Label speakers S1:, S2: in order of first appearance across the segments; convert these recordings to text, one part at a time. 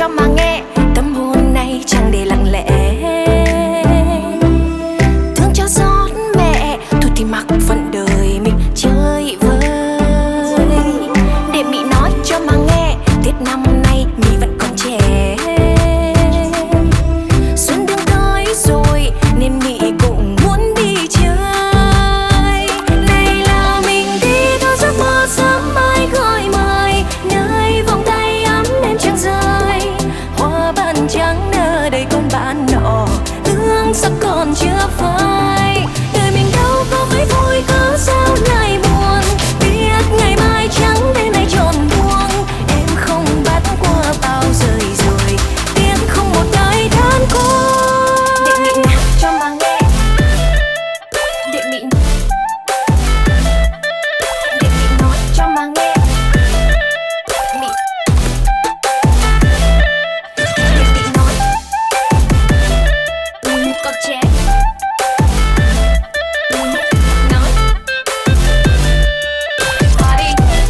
S1: cho mà nghe, tâm hồn này chẳng để lặng lẽ. Thương cho xót mẹ, thôi thì mặc phận đời mình chơi vơi. Để Mỹ nói cho mà nghe, Tết năm nay Mỹ vẫn còn trẻ. Xuân đang tới rồi nên Mỹ cũng muốn đi chơi. Này là mình đi theo giấc mơ sớm mai gọi mời, nơi vòng tay ấm em chẳng rời. Hoa ban trắng nở đầy con bạn nọ, hương sắc còn chưa phai. Đời mình đâu có mấy vui cớ sao lại buồn, biết ngày mai trắng đêm nay tròn buông. Em không bắt qua bao rời rồi, tiếc không một đời than cuối. Để Mỹ cho mà nghe, để Mỹ nói cho mà nghe. Mỹ nói còn trẻ. Nói party.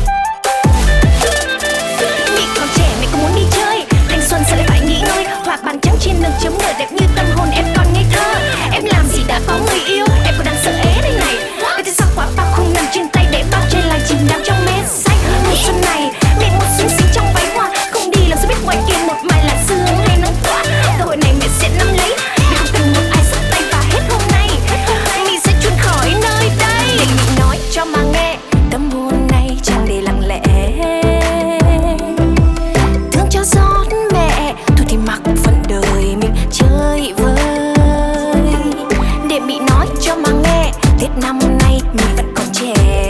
S1: Mỹ còn trẻ, mày có muốn đi chơi? Thanh xuân sao lại phải nghỉ ngơi? Hoa bàn trắng trên đường chấm nở đẹp như tâm hồn em còn ngây thơ. Em làm gì đã có người yêu, em còn đang sợ ế đây này. Cái thứ sắc quả bao không nằm trên tay để bao chơi lại chìm đắm trong mê say. Mùa xuân này mẹ muốn xinh xinh trong váy hoa, không đi làm sao biết ngoài kia một mai là sương hay nắng tỏa. Cơ hội này mẹ sẽ nắm lấy, vì không cần một ai bắt tay và hết hôm nay mình sẽ trốn khỏi nơi đây. Để Mỹ nói cho mà nghe, tâm hồn này chẳng để lặng lẽ. Thương cho xót mẹ, thôi thì mặc phận đời mình chơi vơi. Để Mỹ nói cho mà nghe, Tết năm nay mình vẫn còn trẻ.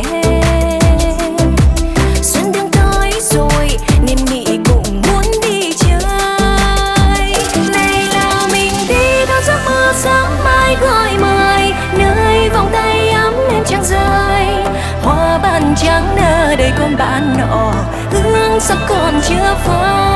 S1: Xuân đang tới rồi nên Mỹ cũng muốn đi chơi. Này là mình đi theo giấc mơ sáng mai gọi mời, nơi vòng tay ấm em chẳng rời. Hoa ban trắng nở đầy con bạn nọ, hương sắc còn chưa phai.